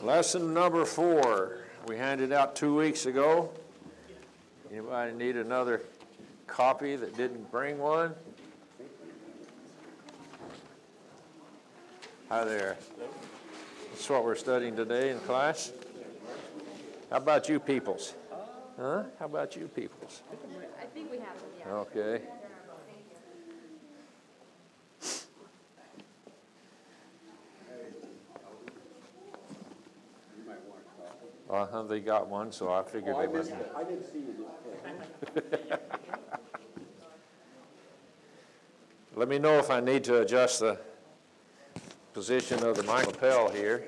Lesson number 4. We handed out 2 weeks ago. Anybody need another copy that didn't bring one? Hi there. That's what we're studying today in class. How about you peoples? Huh? How about you peoples? I think we have them, yeah. Okay. They got one, so I figured they must. I didn't see you just Let me know if I need to adjust the position of the mic lapel here.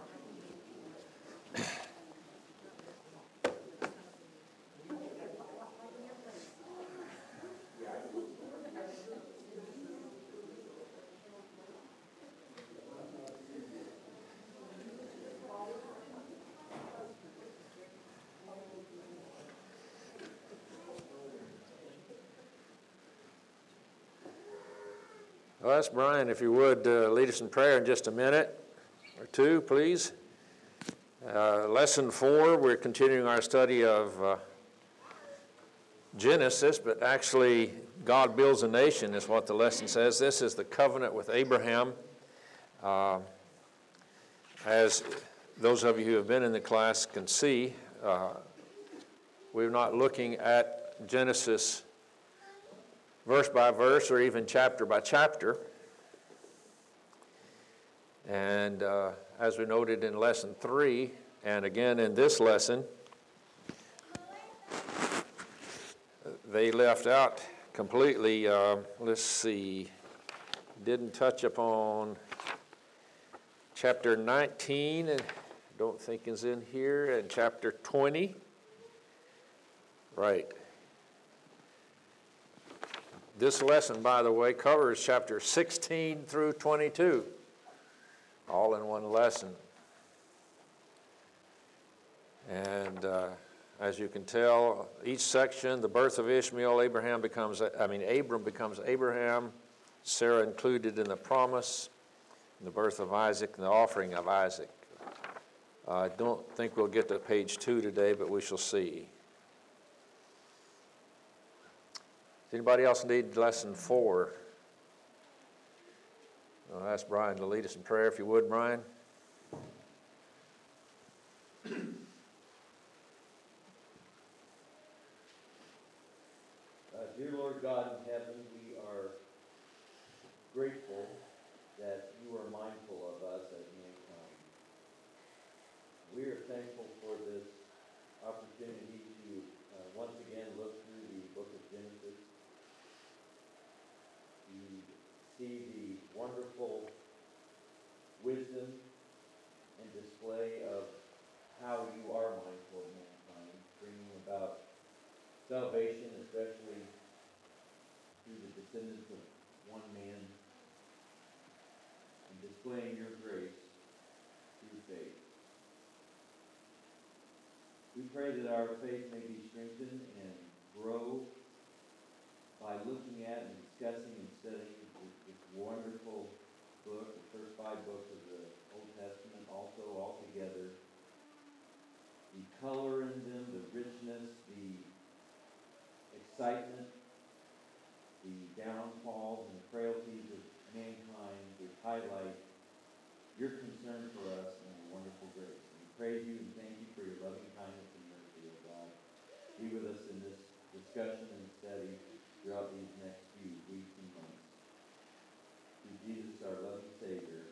Well, ask Brian, if you would, lead us in prayer in just a minute or two, please. Lesson 4, we're continuing our study of Genesis, but actually God builds a nation is what the lesson says. This is the covenant with Abraham. As those of you who have been in the class can see, we're not looking at Genesis verse by verse or even chapter by chapter. And as we noted in lesson 3, and again in this lesson, they left out completely, let's see, didn't touch upon chapter 19, I don't think is in here, and chapter 20. Right. This lesson, by the way, covers chapter 16 through 22, all in one lesson. And as you can tell, each section, the birth of Ishmael, Abram becomes Abraham, Sarah included in the promise, and the birth of Isaac and the offering of Isaac. I don't think we'll get to page 2 today, but we shall see. Does anybody else need lesson 4? I'll ask Brian to lead us in prayer, if you would, Brian. Dear Lord God in heaven, we are grateful that you are mindful of us as mankind. We are thankful for this opportunity to once again look through the book of Genesis. You see the wonderful wisdom and display of how you are mindful of mankind, bringing about salvation, especially through the descendants of one man, and displaying your grace through faith. We pray that our faith may be strengthened and grow by looking at and discussing and studying this wonderful book, the first 5 books of the Old Testament, also all together. The color in them, the richness, the excitement, the downfalls and the frailties of mankind would highlight your concern for us and your wonderful grace. And we praise you and thank you for your loving kindness and mercy, O God. Be with us in this discussion and study throughout these next few weeks and months. Through Jesus, our loving Savior.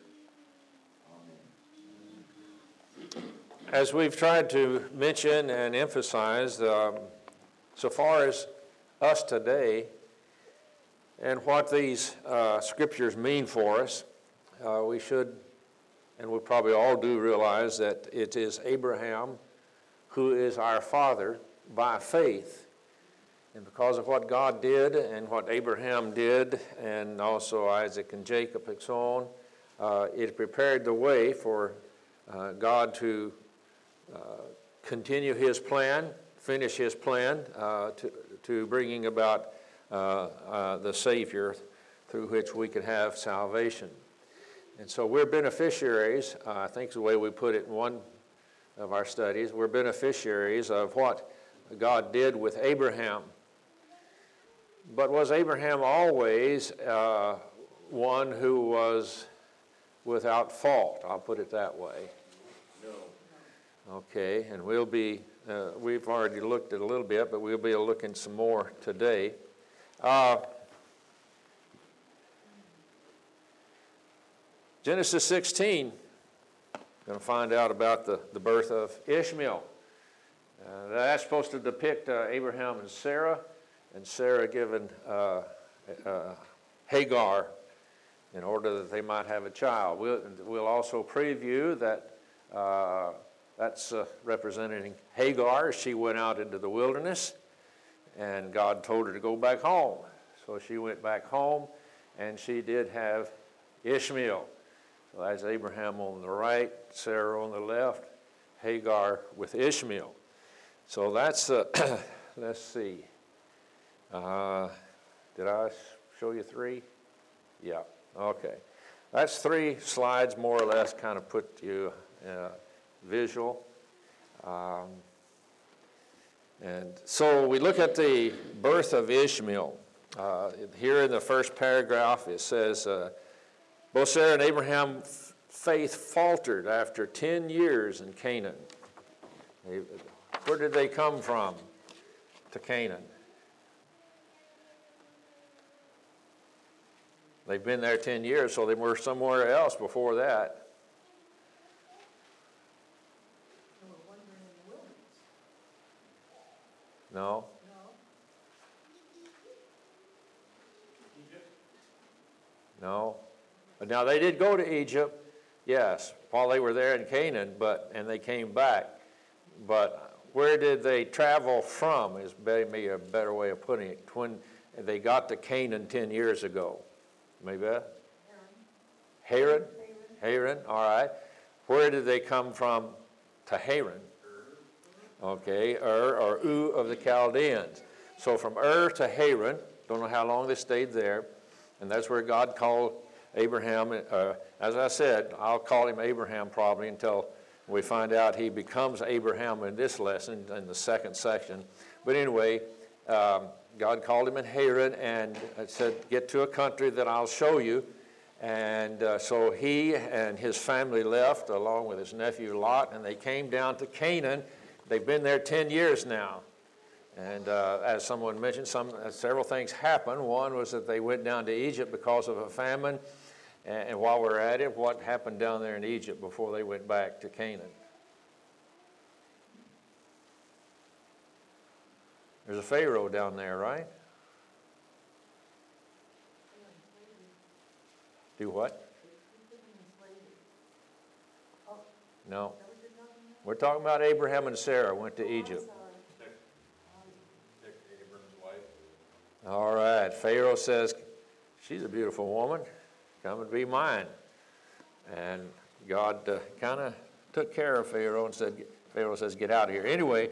Amen. As we've tried to mention and emphasize, so far as us today and what these scriptures mean for us, we should, and we probably all do, realize that it is Abraham who is our father by faith. And because of what God did and what Abraham did, and also Isaac and Jacob and so on, it prepared the way for God to continue his plan, finish his plan to bringing about the Savior through which we could have salvation. And so we're beneficiaries, I think is the way we put it in one of our studies. We're beneficiaries of what God did with Abraham. But was Abraham always one who was without fault? I'll put it that way. No. Okay, and we've already looked at a little bit, but we'll be looking some more today. Genesis 16, going to find out about the birth of Ishmael. That's supposed to depict Abraham and Sarah given Hagar in order that they might have a child. We'll also preview that that's representing Hagar as she went out into the wilderness, and God told her to go back home. So she went back home, and she did have Ishmael. So that's Abraham on the right, Sarah on the left, Hagar with Ishmael. So that's, let's see. Did I show you 3? Yeah, okay. That's 3 slides more or less, kind of put you visual. And so we look at the birth of Ishmael. Here in the first paragraph it says, both Sarah and Abraham's faith faltered after 10 years in Canaan. Where did they come from to Canaan? They've been there 10 years, so they were somewhere else before that. No? No. But now they did go to Egypt, yes, while they were there in Canaan, and they came back. But where did they travel from is maybe a better way of putting it. When they got to Canaan 10 years ago. Maybe? Haran? Haran, all right. Where did they come from to Haran? Okay, or U of the Chaldeans. So from to Haran, don't know how long they stayed there, and that's where God called Abraham. As I said, I'll call him Abraham probably until we find out he becomes Abraham in this lesson, in the second section. But anyway, God called him in Haran and said, get to a country that I'll show you. And so he and his family left along with his nephew Lot, and they came down to Canaan. They've been there 10 years now. And as someone mentioned, several things happened. One was that they went down to Egypt because of a famine. And while we're at it, what happened down there in Egypt before they went back to Canaan? There's a Pharaoh down there, right? Do what? No. We're talking about Abraham and Sarah went to Egypt. All right. Pharaoh says, she's a beautiful woman. Come and be mine. And God kind of took care of Pharaoh and said, Pharaoh says, get out of here. Anyway,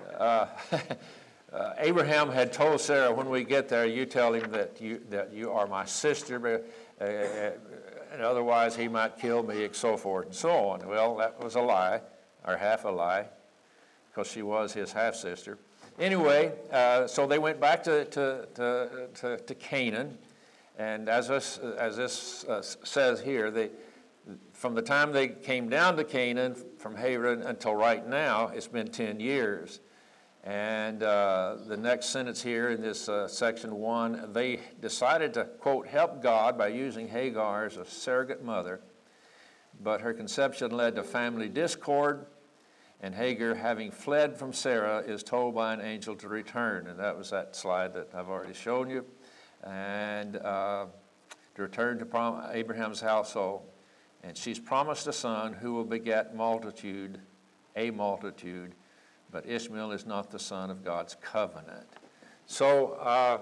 Abraham had told Sarah, when we get there, you tell him that you are my sister, and otherwise he might kill me, and so forth and so on. Well, that was a lie, or half a lie, because she was his half-sister. Anyway, so they went back to Canaan, and as this says here, from the time they came down to Canaan, from Haran until right now, it's been 10 years. And the next sentence here in this section 1, they decided to, quote, help God by using Hagar as a surrogate mother, but her conception led to family discord, and Hagar, having fled from Sarah, is told by an angel to return. And that was that slide that I've already shown you. And to return to Abraham's household. And she's promised a son who will beget a multitude, but Ishmael is not the son of God's covenant. So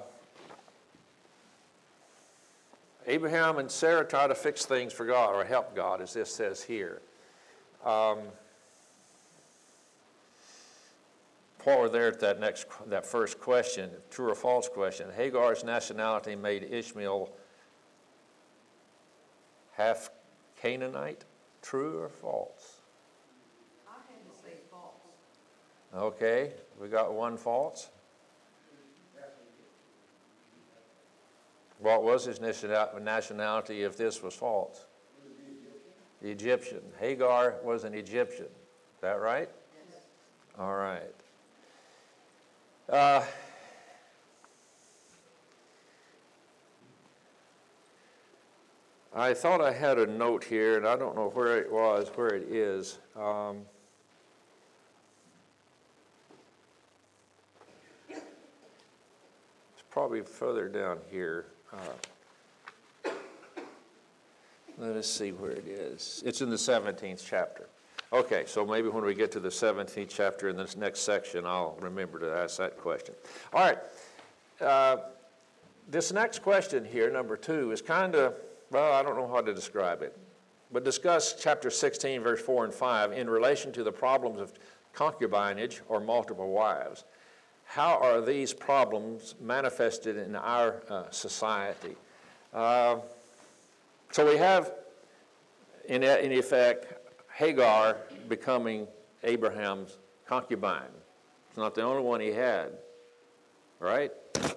Abraham and Sarah try to fix things for God, or help God, as this says here. While we're there at that first question, true or false question, Hagar's nationality made Ishmael half Canaanite. True or false? I had to say false. Okay, we got one false. What was his nationality if this was false? The Egyptian. Hagar was an Egyptian. Is that right? Yes. All right. I thought I had a note here, and I don't know where it was, where it is. It's probably further down here. Let us see where it is. It's in the 17th chapter. Okay, so maybe when we get to the 17th chapter in this next section, I'll remember to ask that question. All right. This next question here, number 2, is kind of, well, I don't know how to describe it, but discuss chapter 16, verse 4 and 5 in relation to the problems of concubinage or multiple wives. How are these problems manifested in our society? So we have, in effect, Hagar becoming Abraham's concubine. It's not the only one he had, right?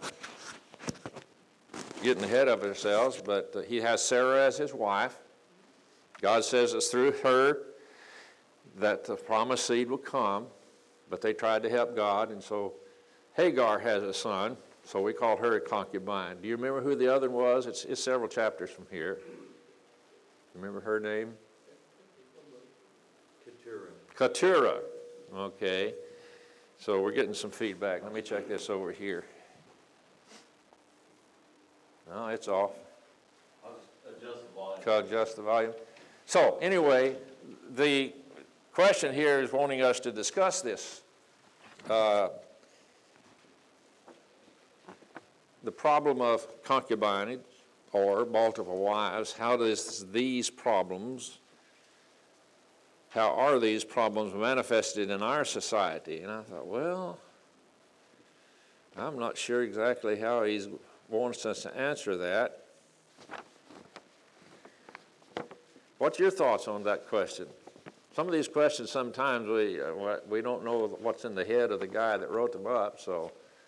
Getting ahead of ourselves, but he has Sarah as his wife. God says it's through her that the promised seed will come, but they tried to help God, and so Hagar has a son, so we called her a concubine. Do you remember who the other was? It's several chapters from here. Remember her name? Keturah. Okay. So we're getting some feedback. Let me check this over here. No, it's off. I'll just adjust the volume. Adjust the volume. So anyway, the question here is wanting us to discuss this. The problem of concubinage or multiple wives. How are these problems manifested in our society? And I thought, well, I'm not sure exactly how he wants us to answer that. What's your thoughts on that question? Some of these questions, sometimes we don't know what's in the head of the guy that wrote them up, so.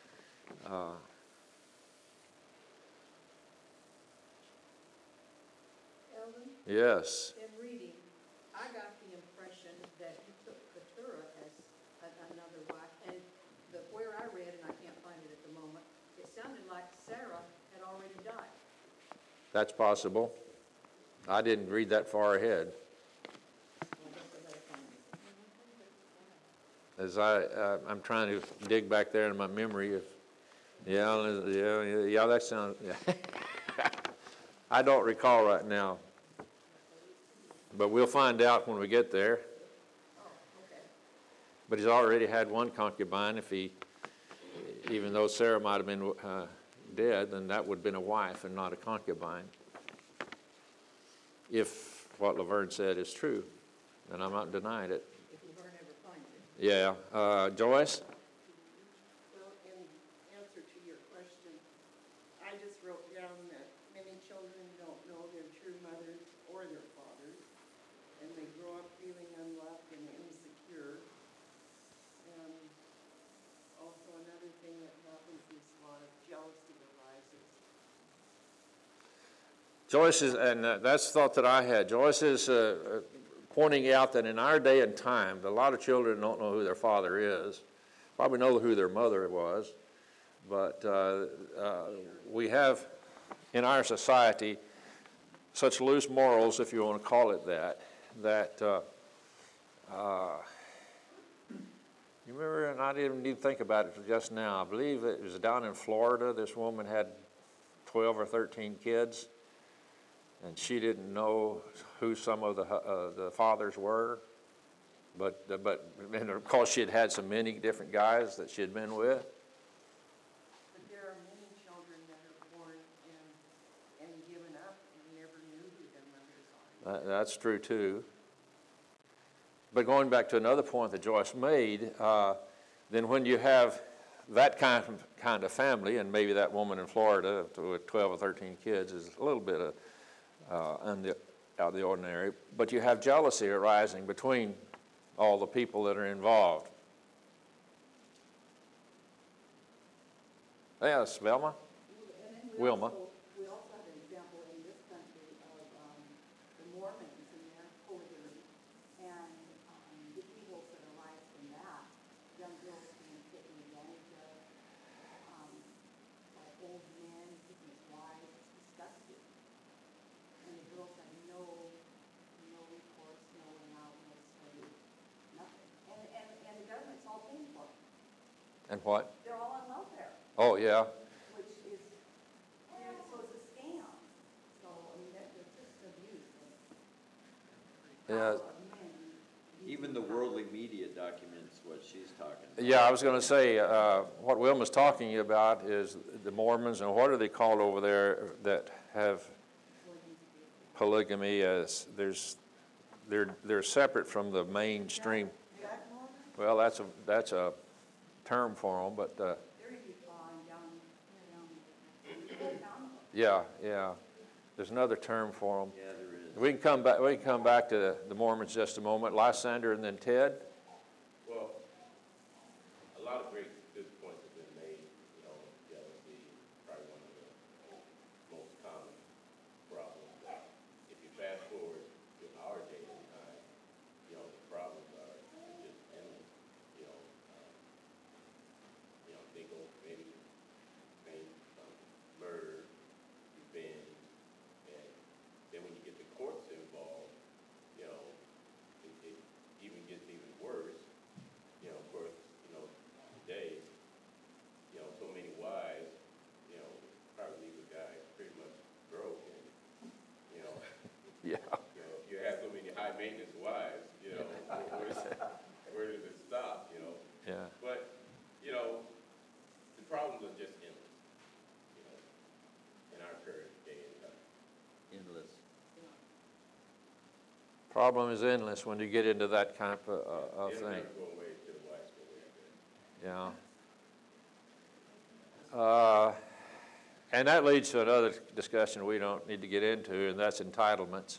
Eldon, Yes. in reading, I got the impression that he took Keturah as another wife, and where I read, and I can't find it at the moment, it sounded like Sarah had already died. That's possible. I didn't read that far ahead. Well, I guess I better find it. As I'm trying to dig back there in my memory. Yeah, that sounds. Yeah. I don't recall right now, but we'll find out when we get there. Oh, okay. But he's already had one concubine. Even though Sarah might have been dead, then that would have been a wife and not a concubine. If what Laverne said is true, and I'm not denying it. If Laverne ever finds it. Yeah. Joyce? Well, in answer to your question, I just wrote down that many children don't know their true mothers or their fathers, and they grow up feeling unloved and insecure. And also another thing that happens is a lot of jealousy arises. Joyce is, and that's the thought that I had. Joyce is pointing out that in our day and time, a lot of children don't know who their father is. Probably know who their mother was, but we have in our society such loose morals, if you want to call it that, you remember, and I didn't even think about it just now, I believe it was down in Florida, this woman had 12 or 13 kids, and she didn't know who some of the fathers were, but and of course she had had so many different guys that she had been with. But there are many children that are born and given up and never knew who their mothers are. That's true too. But going back to another point that Joyce made, then when you have that kind of family, and maybe that woman in Florida with 12 or 13 kids is a little bit out of the ordinary, but you have jealousy arising between all the people that are involved. Yes, Velma? And then Wilma. we also have an example in this country of the Mormons and their polygamy, and the evils that arise from that. Young girls being taken advantage of, by old men, taking his wives, it's disgusting. And the girls have no recourse, no way out, no say, nothing. And the government's all paying for it. And what? They're all on welfare. Oh, yeah. Which is, so it's a scam. So, I mean, that's just abuse of Yeah. power of men. Even the worldly media documents what she's talking about. Yeah, I was going to say, what Wilma's talking about is the Mormons, and what are they called over there that have polygamy as, they're separate from the mainstream. Well, that's a term for them, but, They're down. yeah. There's another term for them. Yeah, there is. We can come back to the Mormons just a moment. Lysander and then Ted. Well, a lot of great, good points have been made. You know, jealousy is probably one of the most common problems. If you fast forward to our day and time, you know, the problems are just endless. They go maybe murder, revenge, and then when you get the courts involved, you know, it even gets even worse. You know, of course, today, so many wives, probably leave a guy pretty much broke. And, Yeah. if you have so many high maintenance wives, where does it stop, Yeah. But, the problems are just endless, in our current day and time. Endless. Problem is endless when you get into that kind of It'll thing. never go away till the wives go away. Yeah. And that leads to another discussion we don't need to get into, and that's entitlements.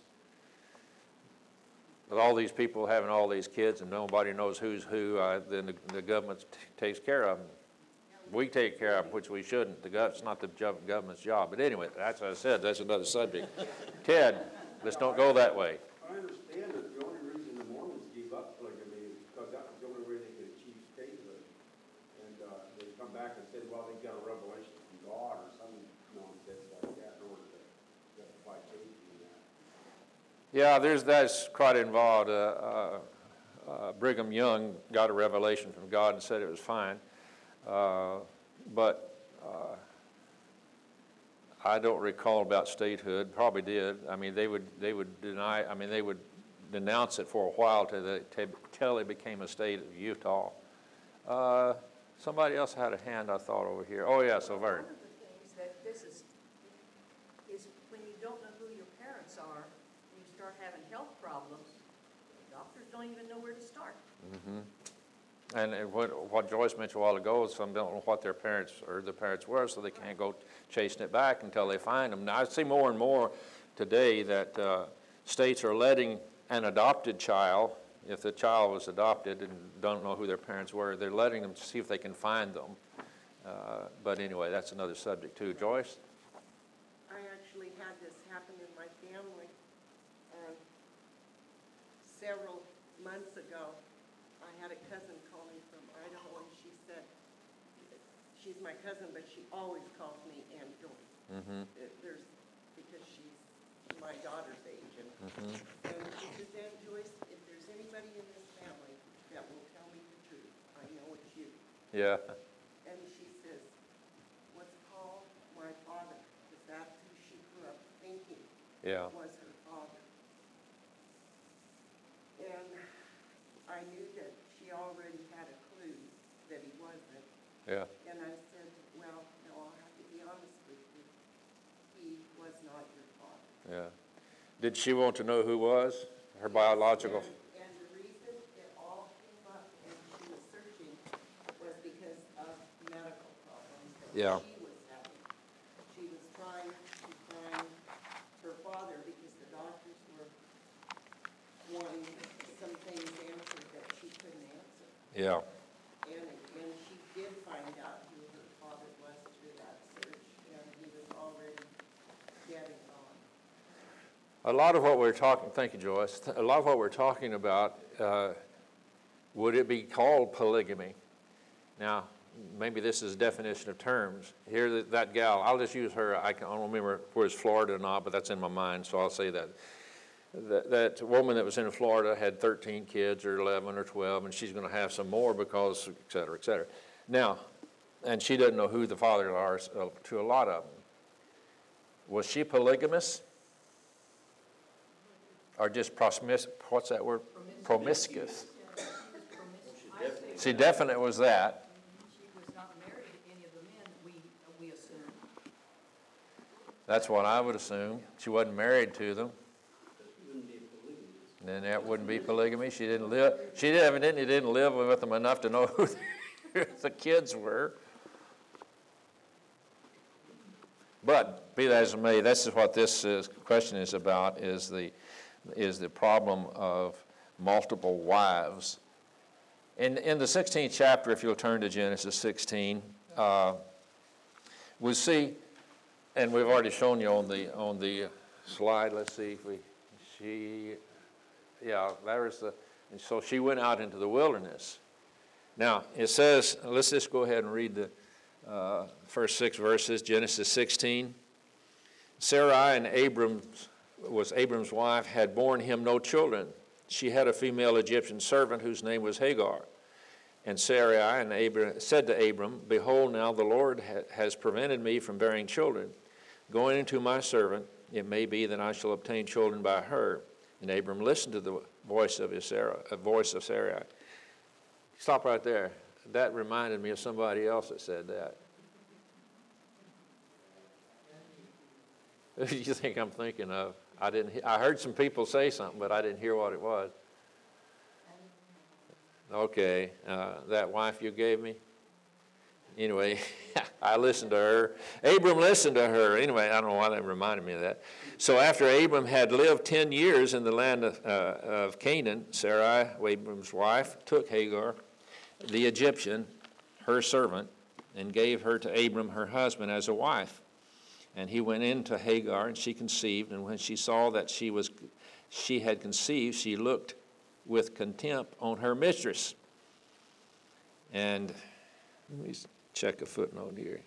With all these people having all these kids and nobody knows who's who, then the government takes care of them. We take care of them, which we shouldn't. It's not the government's job. But anyway, that's what I said. That's another subject. Ted, let's don't go that way. I understand that the only reason the Mormons gave up polygamy is because that was the only way they could achieve statehood. And they come back and said, well, they got a revelation from God or some nonsense like that in order to justify changing that. Yeah, that's quite involved. Brigham Young got a revelation from God and said it was fine. But I don't recall about statehood. Probably did. I mean, they would deny. I mean, they would denounce it for a while till it became a state of Utah. Somebody else had a hand, I thought, over here. Oh yeah, so Vern. One of the things that this is when you don't know who your parents are, and you start having health problems, doctors don't even know where to start. Mm-hmm. And what Joyce mentioned a while ago, some don't know what their parents were, so they can't go chasing it back until they find them. Now, I see more and more today that states are letting an adopted child, if the child was adopted and don't know who their parents were, they're letting them see if they can find them. But anyway, that's another subject too. Joyce? I actually had this happen in my family several months ago. I had a cousin call me from Idaho, and she said, she's my cousin, but she always calls me Aunt Joyce. Mm-hmm. Because she's my daughter's age. And she says, Aunt Joyce, if there's anybody in this family that will tell me the truth, I know it's you. Yeah. And she says, what's Paul, my father? Because that's who she grew up thinking Yeah. was her father. And I knew that she already had a clue that he wasn't. Yeah. And I said, well, no, I'll have to be honest with you. He was not your father. Yeah. Did she want to know who was her biological? And the reason it all came up and she was searching was because of medical problems that Yeah. she was having. She was trying to find her father because the doctors were Yeah. And she did find out who her father was through that search, and he was already dead and gone. A lot of what we're talking, thank you, Joyce. A lot of what we're talking about, would it be called polygamy? Now, maybe this is a definition of terms. Here, that gal, I'll just use her. I don't remember where it's Florida or not, but that's in my mind, so I'll say that. That woman that was in Florida had 13 kids or 11 or 12, and she's going to have some more because, et cetera, et cetera. Now, and she doesn't know who the fathers are to a lot of them. Was she polygamous? Or just what's that word? Promiscuous. She definitely was that. She was not married to any of the men, we assume. That's what I would assume. She wasn't married to them. Then that wouldn't be polygamy. She didn't live. She evidently didn't live with them enough to know who the kids were. But be that as it may, this is what this question is about: is the problem of multiple wives. In the 16th chapter, if you'll turn to Genesis 16, we see, and we've already shown you on the slide. Let's see if there's the. And so she went out into the wilderness. Now it says, let's just go ahead and read the first 6 verses. Genesis 16. Sarai and Abram's wife, had borne him no children. She had a female Egyptian servant whose name was Hagar. And Sarai and Abram said to Abram, "Behold, now the Lord has prevented me from bearing children. Go in to my servant. It may be that I shall obtain children by her." And Abram listened to the voice of Sarai. Stop right there. That reminded me of somebody else that said that. Who do you think I'm thinking of? I heard some people say something, but I didn't hear what it was. Okay, that wife you gave me? Anyway, I listened to her. Abram listened to her. Anyway, I don't know why that reminded me of that. So after Abram had lived 10 years in the land of Canaan, Sarai, Abram's wife, took Hagar, the Egyptian, her servant, and gave her to Abram, her husband, as a wife. And he went in to Hagar, and she conceived. And when she saw that she had conceived, she looked with contempt on her mistress. And let me check a footnote here.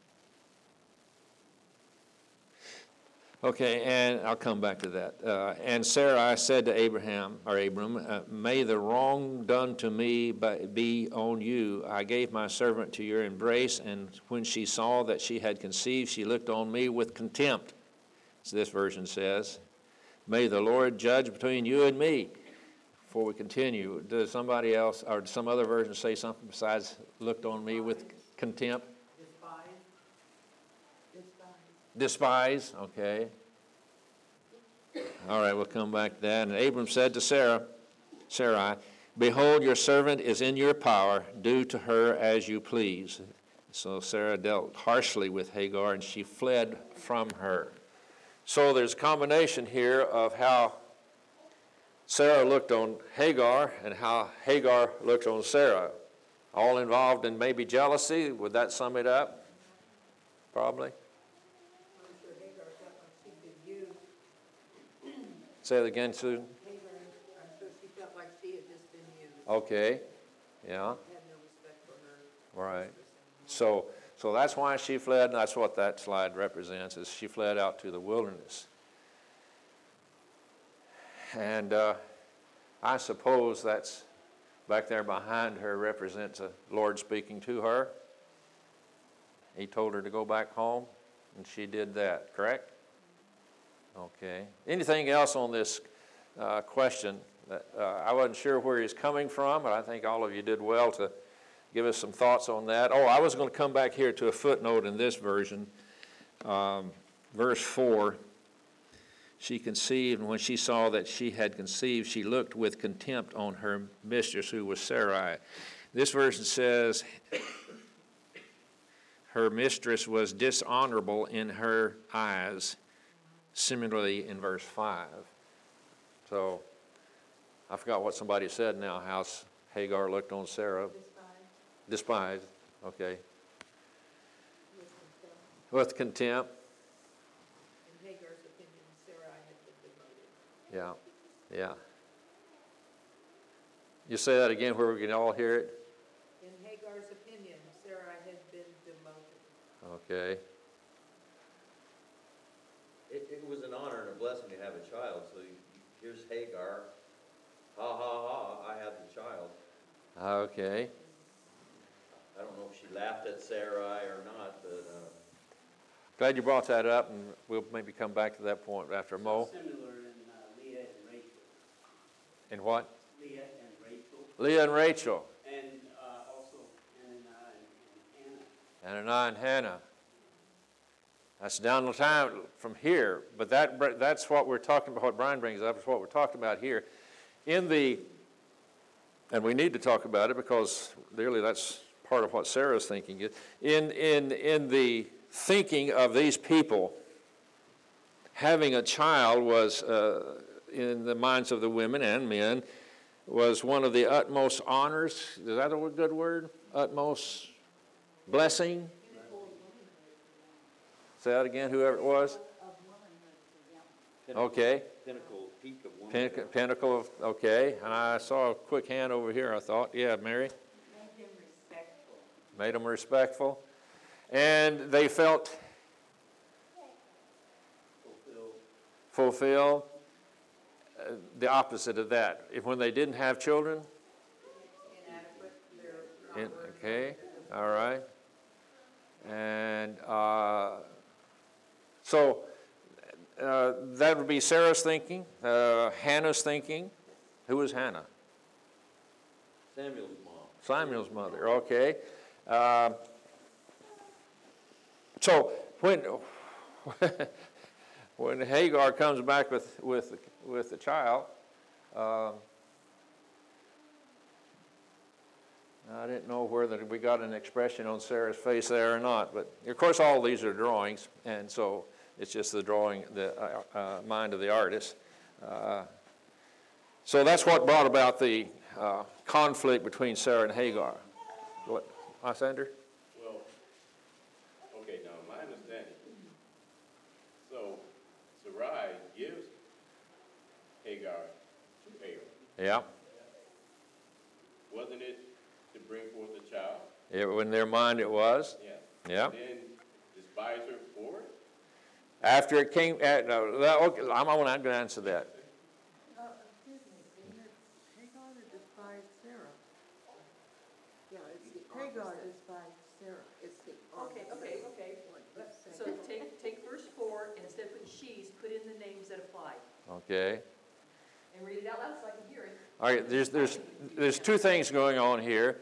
Okay, and I'll come back to that. And Sarai said to Abram, "May the wrong done to me be on you. I gave my servant to your embrace, and when she saw that she had conceived, she looked on me with contempt." So this version says, "May the Lord judge between you and me." Before we continue, does somebody else or some other version say something besides "looked on me with contempt"? Despise, okay. All right, we'll come back to that. And Abram said to Sarai, "Behold, your servant is in your power. Do to her as you please." So Sarah dealt harshly with Hagar, and she fled from her. So there's a combination here of how Sarah looked on Hagar and how Hagar looked on Sarah. All involved in maybe jealousy. Would that sum it up? Probably. Say it again, Susan. I'm sure she felt like she had just been used. Okay, yeah, Had no respect for her. right. So that's why she fled, and that's what that slide represents, is she fled out to the wilderness. And I suppose that's back there behind her represents the Lord speaking to her. He told her to go back home, and she did that, correct? Okay. Anything else on this question? I wasn't sure where he's coming from, but I think all of you did well to give us some thoughts on that. Oh, I was going to come back here to a footnote in this version. Verse 4, she conceived, and when she saw that she had conceived, she looked with contempt on her mistress, who was Sarai. This version says, her mistress was dishonorable in her eyes. Similarly in verse 5. So I forgot what somebody said now, how Hagar looked on Sarah? Despised, okay. With contempt, In Hagar's opinion, Sarai had been demoted. yeah, yeah. You say that again where we can all hear it? In Hagar's opinion, Sarai had been demoted. Okay, It was an honor and a blessing to have a child, so here's Hagar, ha, ha, ha, I have the child. okay. I don't know if she laughed at Sarai or not, but, Glad you brought that up, and we'll maybe come back to that point after Mo. Similar in Leah and Rachel. In what? Leah and Rachel, Leah and Rachel, and also Anna and Hannah. Ananiah and Hannah. That's down the time from here, but that's what we're talking about, what Brian brings up is what we're talking about here. And we need to talk about it because really that's part of what Sarah's thinking is. In the thinking of these people, having a child was, in the minds of the women and men, was one of the utmost honors. Is that a good word? Utmost blessing? Say that again, whoever it was? Okay. pinnacle, peak of womanhood. Pinnacle of, okay. And I saw a quick hand over here, I thought. Yeah, Mary? Made him respectful. Made them respectful. And they felt fulfilled. The opposite of that. When they didn't have children? Inadequate, Okay, all right. And so that would be Sarah's thinking, Hannah's thinking. Who was Hannah? Samuel's mom. Samuel's mother, okay. So when Hagar comes back with the child, I didn't know whether we got an expression on Sarah's face there or not, but of course all these are drawings, and so it's just the drawing, the mind of the artist. So that's what brought about the conflict between Sarah and Hagar. What, Lysander? Well, okay, now my understanding, so Sarai gives Hagar to Hagar. Yeah. Wasn't it to bring forth a child? In their mind it was. Yeah. Yeah. Then despise her for it? After it came, okay, I'm going to answer that. Excuse me, isn't it Hagar that despised Sarah? Yeah, it's Hagar despised Sarah. It's the. Okay. So take verse 4, and instead of putting she's, put in the names that apply. Okay. And read it out loud so I can hear it. All right, there's two things going on here.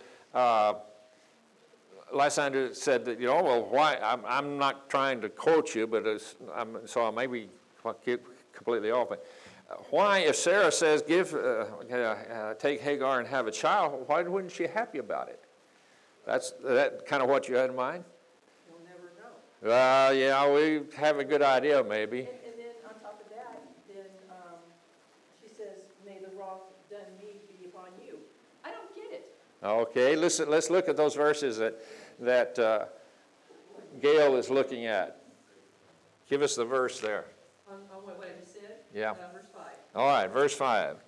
Lysander said that, well, why, I'm not trying to quote you, but so I may be completely off. But why, if Sarah says, take Hagar and have a child, why wouldn't she be happy about it? That kind of what you had in mind? You'll never know. Yeah, we have a good idea, maybe. And then on top of that, then she says, may the wrong done me be upon you. I don't get it. Okay, listen. Let's look at those verses that Gail is looking at. Give us the verse there. On what I just said? Yeah. Verse 5. All right, verse 5.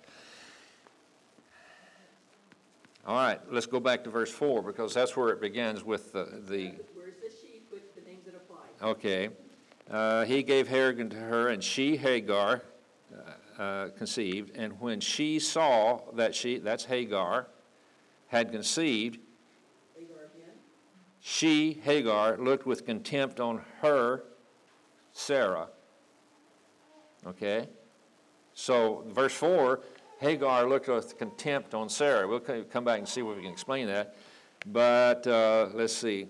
All right, let's go back to verse 4 because that's where it begins with the Where it says she, put the names that apply. okay. He gave Hagar to her, and she, Hagar, conceived. And when she saw that that's Hagar, had conceived, Hagar again. she, Hagar, looked with contempt on her, Sarah. Okay? So, verse 4, Hagar looked with contempt on Sarah. We'll come back and see if we can explain that. But let's see.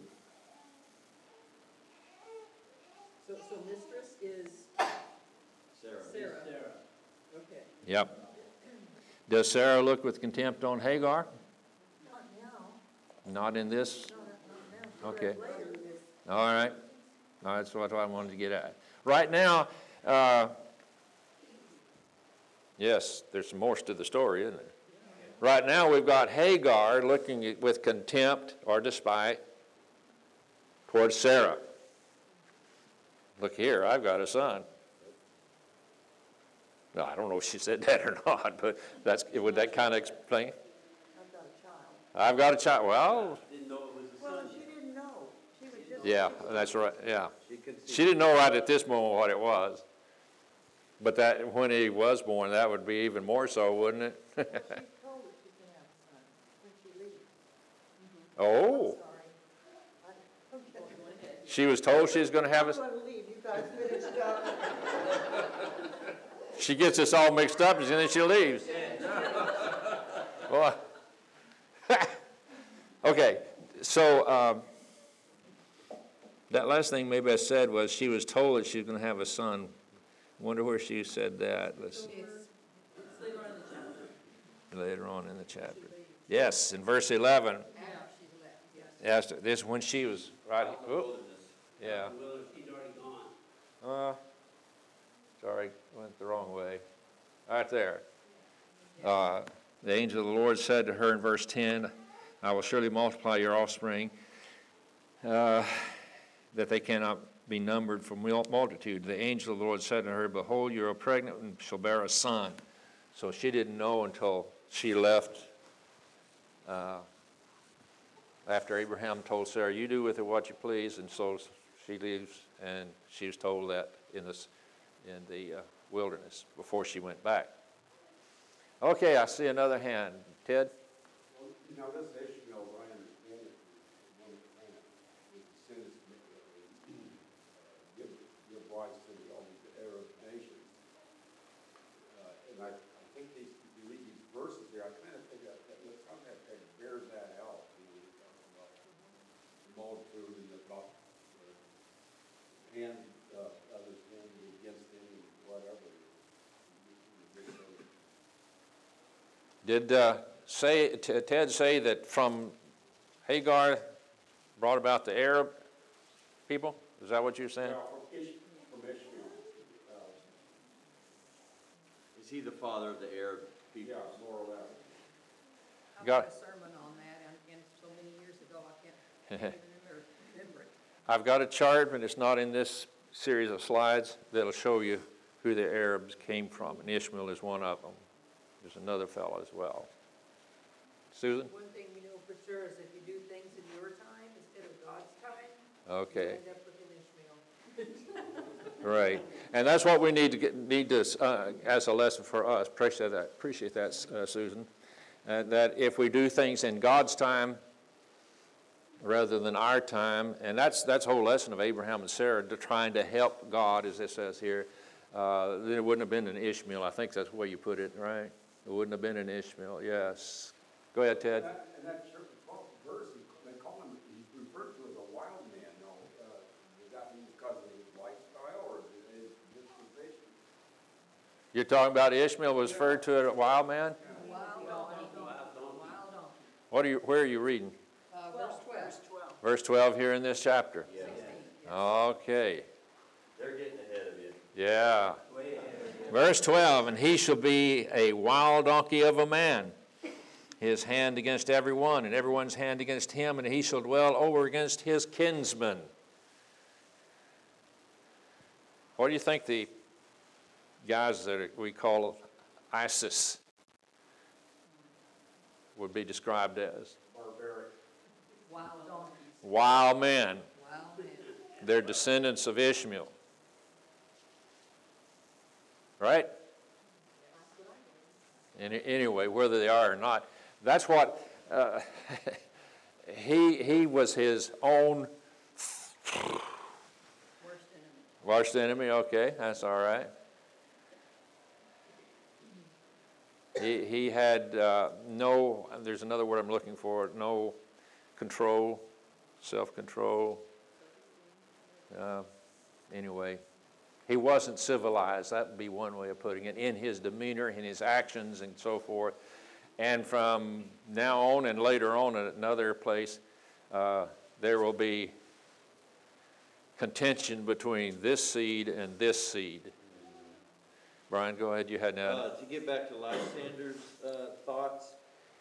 So mistress is Sarah. Sarah. Okay. Yep. Does Sarah look with contempt on Hagar? Not now. Not in this? Not now. Okay. Later, this. All right. All right, that's what I wanted to get at. Right now, yes, there's some more to the story, isn't there? Right now, we've got Hagar looking with contempt or despite towards Sarah. Look here, I've got a son. No, I don't know if she said that or not, but would that kind of explain? I've got a child. I've got a child. Well, Didn't know it was a Well, son. she didn't know. She was just. yeah, that's right, yeah. She conceived. She didn't know right at this moment what it was. But that when he was born, that would be even more so, wouldn't it? She's told that she can have a son when she leaves. Oh, Sorry. Okay. she was told she was going to have I'm a... going to leave. You guys finished up. She gets us all mixed up, and then she leaves. Boy. Okay, so that last thing maybe I said was she was told that she was going to have a son. Wonder where she said that. Let's see. Later on in the chapter. Yes, in verse 11. Now she's left, yes. Yes, this when she was right. Oop, yeah. Well, she's already gone. Sorry, went the wrong way. Right there. The angel of the Lord said to her in verse 10, I will surely multiply your offspring, that they cannot be numbered for multitude. The angel of the Lord said to her, behold, you are pregnant and shall bear a son. So she didn't know until she left, after Abraham told Sarah, you do with it what you please, and so she leaves, and she was told that in the wilderness before she went back. Okay, I see another hand. Ted? Well, you know, this Ishmael, I understand it, one planet, with descendants, give rise to all the Arab nations. And I think if you read these verses here, I kind of think that some that kind of bears that out. About the multitude and about hand, others handing against them and whatever. Did Ted say that from Hagar brought about the Arab people? Is that what you're saying? From Ishmael. Is he the father of the Arab people? Yeah, more or less. I Got got a sermon on that, and so many years ago, I can't even remember it. I've got a chart, but it's not in this series of slides, that'll show you who the Arabs came from, and Ishmael is one of them. There's another fellow as well. Susan? One thing we know for sure is if you do things in your time instead of God's time, you Okay, end up with an Ishmael. right. And that's what we need to as a lesson for us. Appreciate that, Susan. That if we do things in God's time rather than our time, and that's the whole lesson of Abraham and Sarah, to trying to help God, as it says here. There wouldn't have been an Ishmael. I think that's the way you put it, right? There wouldn't have been an Ishmael, yes. Go ahead, Ted. And that 12th verse, they call him, he's referred to as a wild man. Now, does that mean because of his lifestyle or his disposition? You're talking about Ishmael was referred to as a wild man? Wild donkey. Wild donkey. Where are you reading? Verse 12. Verse 12 here in this chapter. Yeah. Okay, They're getting ahead of you. yeah. Way ahead of you. Verse 12, and he shall be a wild donkey of a man, his hand against everyone, and everyone's hand against him, and he shall dwell over against his kinsmen. What do you think the guys that we call ISIS would be described as? Barbaric. Wild donkeys. Wild men. Wild men. They're descendants of Ishmael. Right? Anyway, whether they are or not, that's what he was his own worst enemy. Okay, that's all right. He had no. There's another word I'm looking for. No control, self-control. Anyway. He wasn't civilized, that would be one way of putting it, in his demeanor, in his actions, and so forth. And from now on and later on at another place, there will be contention between this seed and this seed. Brian, go ahead, you had now. To get back to Lysander's thoughts,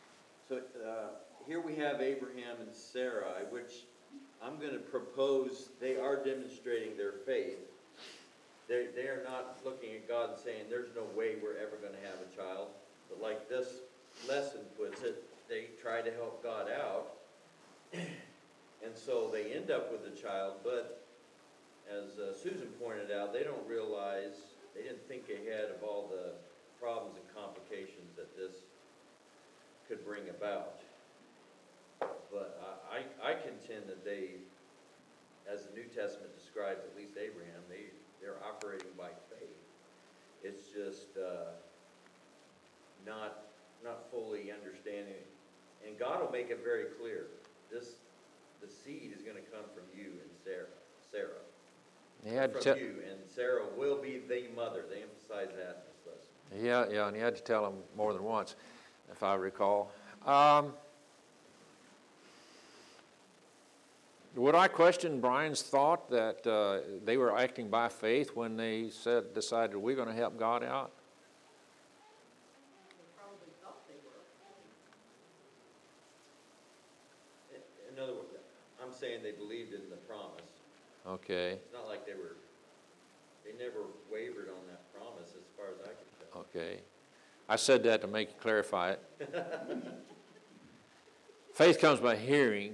So, here we have Abraham and Sarai, which I'm gonna propose, they are demonstrating their faith. They are not looking at God and saying, there's no way we're ever gonna have a child. But like this lesson puts it, they try to help God out. And so they end up with a child, but as Susan pointed out, they don't realize, they didn't think ahead of all the problems and complications that this could bring about. But I contend that they, as the New Testament describes at least Abraham, they're operating by faith. It's just not fully understanding. And God will make it very clear. The seed is going to come from you and Sarah. He had From to you, and Sarah will be the mother. They emphasize that in this lesson. yeah, and he had to tell them more than once, if I recall. Would I question Brian's thought that they were acting by faith when they decided we're going to help God out? They probably thought they were. In other words, I'm saying they believed in the promise. Okay, It's not like they never wavered on that promise as far as I can tell. okay. I said that to clarify it. Faith comes by hearing.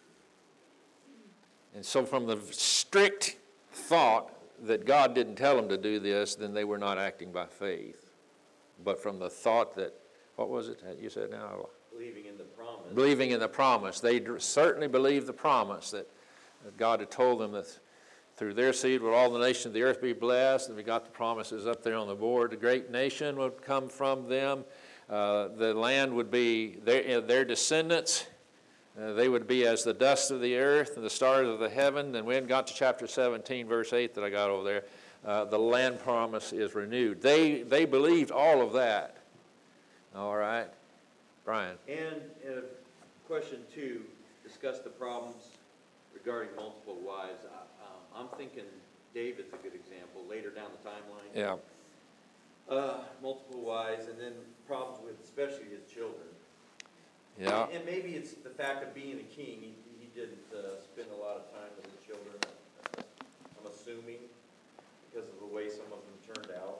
And so from the strict thought that God didn't tell them to do this, then they were not acting by faith. But from the thought that, what was it you said now? Believing in the promise. Believing in the promise. They certainly believed the promise that God had told them that through their seed will all the nations of the earth be blessed. And we got the promises up there on the board. A great nation would come from them. The land would be their descendants. They would be as the dust of the earth and the stars of the heaven. And when we got to chapter 17, verse 8 that I got over there, the land promise is renewed. They believed all of that. All right. Brian. And question 2, discuss the problems regarding multiple wives. I'm thinking David's a good example, later down the timeline. Yeah. Multiple wives, and then problems with especially his children. Yeah. And maybe it's the fact of being a king. He didn't spend a lot of time with his children, I'm assuming, because of the way some of them turned out.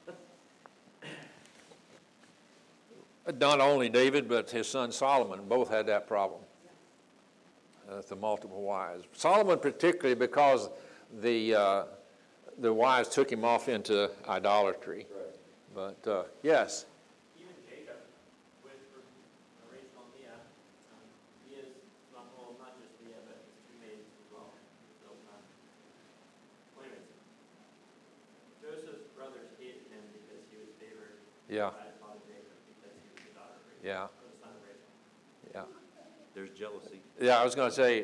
Not only David, but his son Solomon both had that problem. The multiple wives. Solomon particularly because the wives took him off into idolatry. Right. But yes. Even Jacob, with Rachel and Leah, he is not just Leah, but his two maidens as well. So, wait a minute. Joseph's brothers hated him because he was favored Yeah. by his father Jacob because he was the daughter of Rachel. Yeah. Or the son of Rachel. Yeah. There's jealousy. Yeah, I was going to say,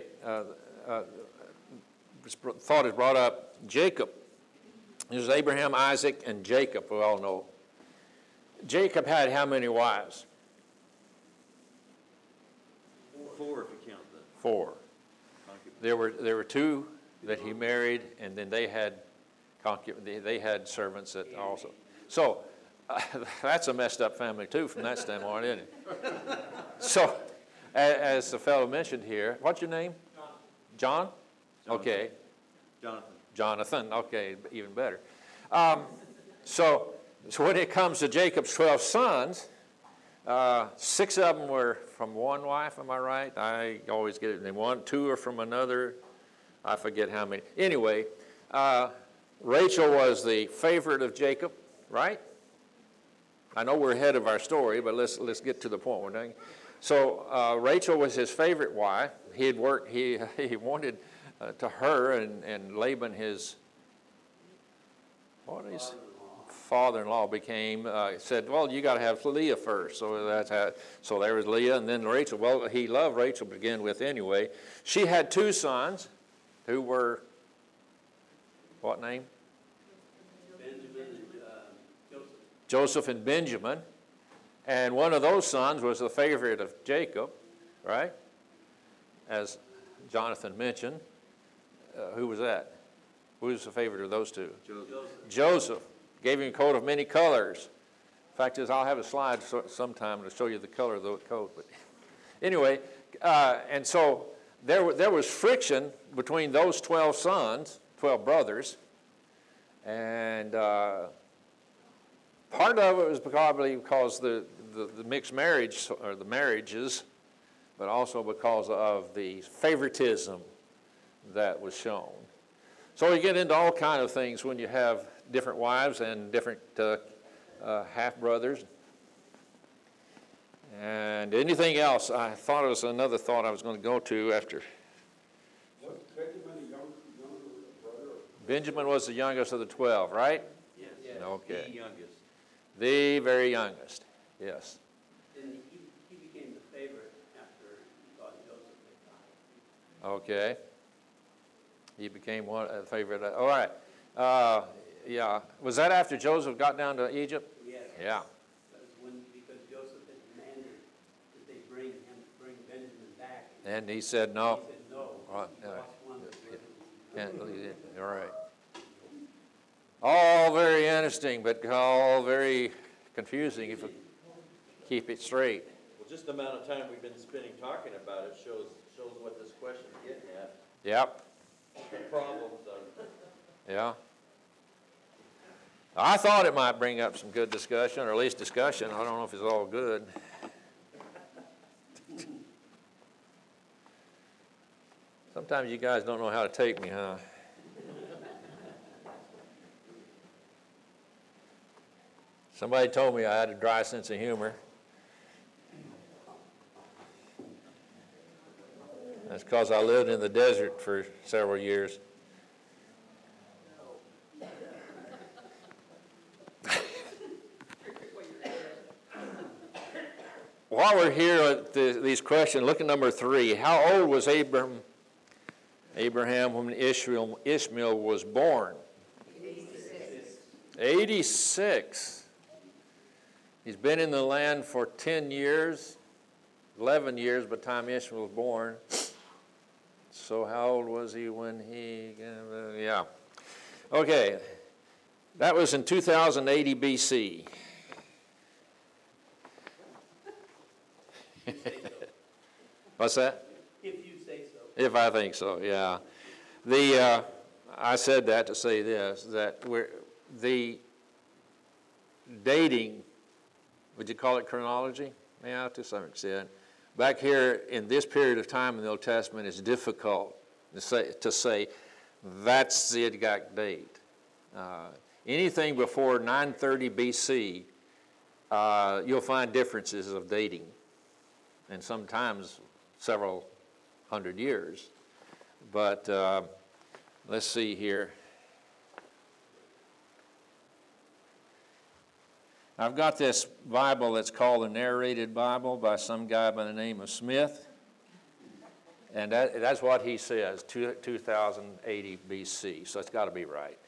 thought is brought up, Jacob. There's Abraham, Isaac, and Jacob, we all know. Jacob had how many wives? 4 if you count the 4. concubines. There were 2 that he married, and then they had servants that also. So that's a messed up family too from that standpoint, isn't it? So, as the fellow mentioned here, what's your name? John. Okay. Jonathan. Okay, even better. So when it comes to Jacob's 12 sons, 6 of them were from one wife. Am I right? I always get it. And 2 are from another. I forget how many. Anyway, Rachel was the favorite of Jacob, right? I know we're ahead of our story, but let's get to the point we're doing. So Rachel was his favorite wife. He wanted to her, and Laban, his father-in-law became, said, well, you got to have Leah first. So there was Leah, and then Rachel. Well, he loved Rachel to begin with anyway. She had 2 sons who were, what name? Benjamin and Joseph. Joseph and Benjamin. And one of those sons was the favorite of Jacob, right? As Jonathan mentioned. Who was that? Who was the favorite of those 2? Joseph. Gave him a coat of many colors. Fact is, I'll have a slide sometime to show you the color of the coat. But Anyway, and so there was friction between those 12 sons, 12 brothers, and part of it was probably because the mixed marriage, or the marriages, but also because of the favoritism that was shown. So you get into all kind of things when you have different wives and different half-brothers. And anything else, I thought it was another thought I was going to go to after. Was Benjamin a younger brother? Benjamin was the youngest of the 12, right? Yes. Okay. The youngest. The very youngest, yes. And he became the favorite after he thought Joseph had died. Okay. He became one a favorite. All right. Yeah. Was that after Joseph got down to Egypt? Yes. Yeah. Because Joseph had demanded that they bring Benjamin back. And he said no. He said no. Right, He lost one. Can't believe it. All right. All very interesting, but all very confusing if you keep it straight. Well, just the amount of time we've been spending talking about it shows what this question's getting at. Yep. The problems of Yeah. I thought it might bring up some good discussion, or at least discussion. I don't know if it's all good. Sometimes you guys don't know how to take me, huh? Somebody told me I had a dry sense of humor. That's because I lived in the desert for several years. While we're here at these questions, look at number 3. How old was Abraham when Ishmael was born? 86. He's been in the land for 10 years, 11 years by the time Ishmael was born. So how old was he when he, yeah. Okay, that was in 2080 BC. What's that? If you say so. If I think so, yeah. I said that to say this, that the dating, would you call it chronology? Yeah, to some extent. Back here in this period of time in the Old Testament, it's difficult to say that's the exact date. Anything before 930 BC, you'll find differences of dating, and sometimes several hundred years. But let's see here. I've got this Bible that's called the Narrated Bible by some guy by the name of Smith. And that's what he says, 2080 BC. So it's got to be right.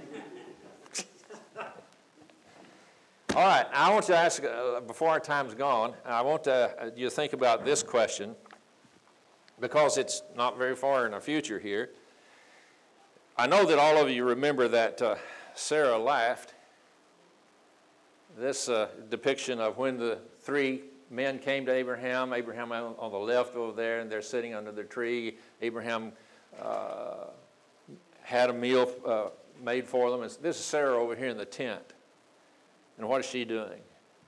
All right, I want to ask, before our time's gone, I want you to think about this question, because it's not very far in the future here. I know that all of you remember that Sarah laughed. This depiction of when the 3 men came to Abraham on the left over there, and they're sitting under the tree. Abraham had a meal made for them. And this is Sarah over here in the tent. And what is she doing?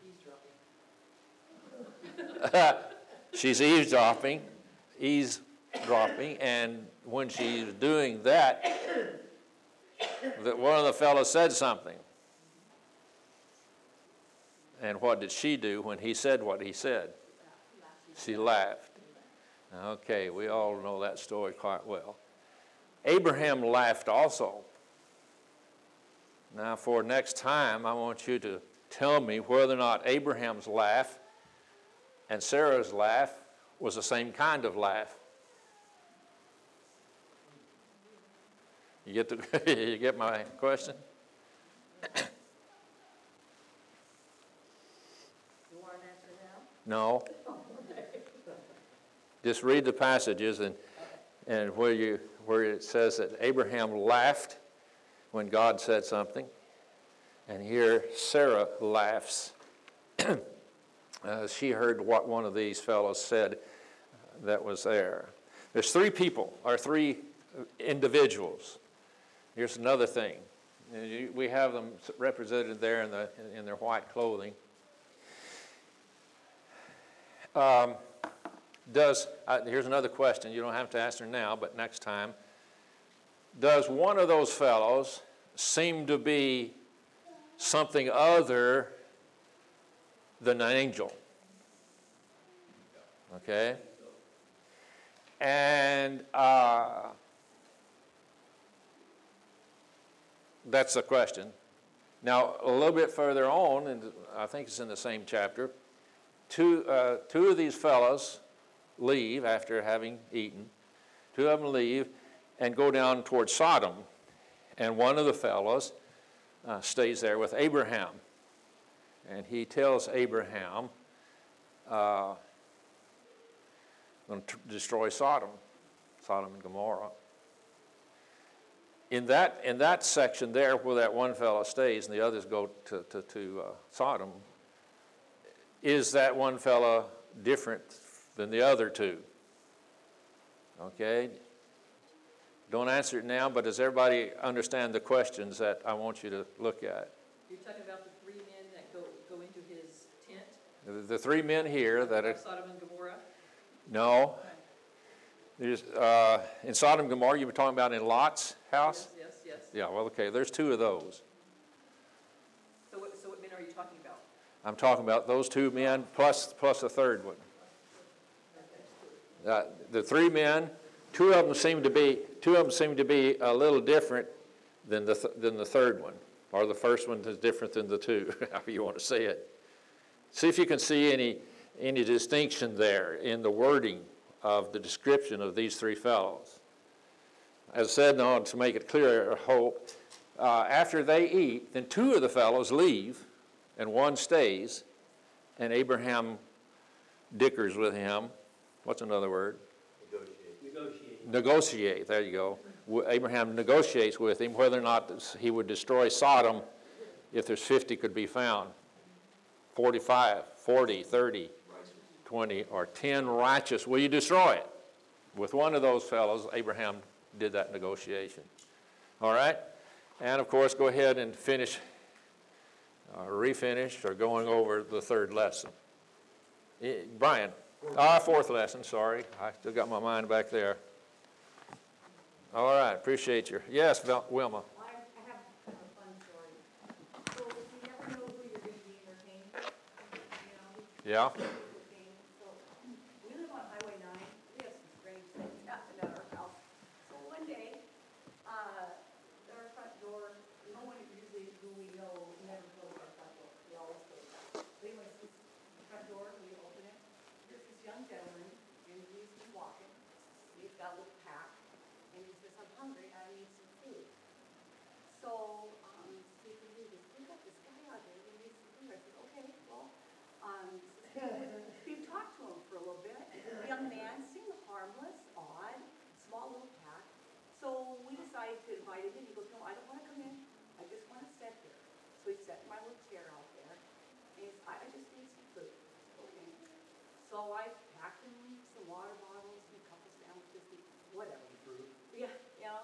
She's eavesdropping, and when she's doing that, one of the fellows said something. And what did she do when he said what he said? She laughed. Okay, we all know that story quite well. Abraham laughed also. Now, for next time, I want you to tell me whether or not Abraham's laugh and Sarah's laugh was the same kind of laugh. You get my question? No. Just read the passages and where it says that Abraham laughed when God said something, and here Sarah laughs. she heard what one of these fellows said that was there. There's three people, or three individuals. Here's another thing. We have them represented there in their white clothing. Here's another question. You don't have to answer now, but next time. Does one of those fellows seem to be something other than an angel? Okay? And that's the question. Now, a little bit further on, and I think it's in the same chapter, two of these fellows leave after having eaten. Two of them leave and go down towards Sodom. And one of the fellows stays there with Abraham. And he tells Abraham, I'm going to destroy Sodom and Gomorrah. In that section there where that one fellow stays and the others go to Sodom, is that one fellow different than the other two? Okay? Don't answer it now, but does everybody understand the questions that I want you to look at? You're talking about the three men that go into his tent? The three men here that are... Sodom and Gomorrah? No. There's, in Sodom and Gomorrah, you were talking about in Lot's house? Yes. Yeah, well, okay, there's two of those. So what men are you talking about? I'm talking about those two men plus a third one. The three men, two of them seem to be a little different than the third one, or the first one is different than the two, however you want to say it. See if you can see any distinction there in the wording of the description of these three fellows. As I said, now, to make it clear, I hope, after they eat, then two of the fellows leave, and one stays, and Abraham dickers with him. What's another word? Negotiate, there you go. Abraham negotiates with him whether or not he would destroy Sodom if there's 50 could be found. 45, 40, 30, 20, or 10 righteous. Will you destroy it? With one of those fellows, Abraham did that negotiation. All right? And, of course, go ahead and finish, refinish, or going over the third lesson. Brian. Fourth lesson, sorry. I still got my mind back there. All right, appreciate you. Yes, Wilma. I have kind of a fun story. So if you never know who you're going to be entertained, Yeah. So we live on Highway 9. We have some strange things happen at our house. So one day, our front door, no one usually who we know never closes our front door. We always close it. But anyway, since the front door, we open it. There's this young gentleman, and he's walking. He's got a little pack, and he says, I'm hungry, I need some food. So, Stephen, we got this guy out there, he needs some food. I said, okay, well, you talked to him for a little bit. The young man seemed harmless, odd, small little pack. So we decided to invite him in. He goes, no, I don't want to come in. I just want to sit here. So he sat in my little chair out there. And he said, I just need some food. Okay. So I packed him some water bottles and a couple sandwiches, whatever. Yeah,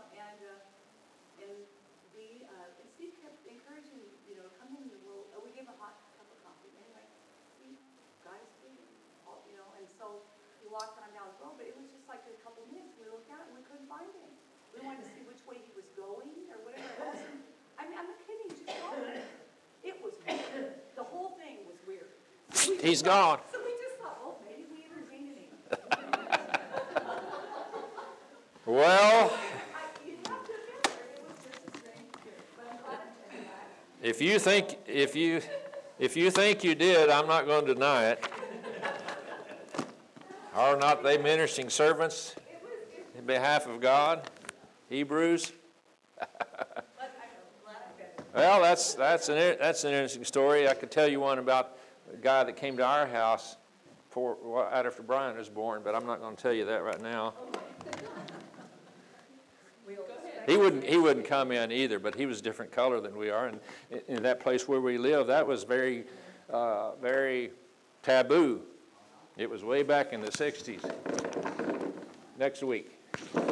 and Steve kept encouraging, come in, we gave him a hot cup of coffee. Anyway, he got his food, and so he walked on down the road, but it was just like a couple minutes. We looked out and we couldn't find him. We wanted to see which way he was going or whatever it was. I'm not kidding, just gone. It was weird. The whole thing was weird. He's gone. So we just thought, oh, maybe we entertained him. Well, You have to admit, it was just a strange trip, but I'm glad I did that. if you think you did, I'm not going to deny it. Are not they ministering servants in behalf of God? Hebrews. Well, that's an interesting story. I could tell you one about a guy that came to our house right after Brian was born, but I'm not going to tell you that right now. He wouldn't come in either, but he was a different color than we are. And in that place where we live, that was very taboo. It was way back in the 60s. Next week.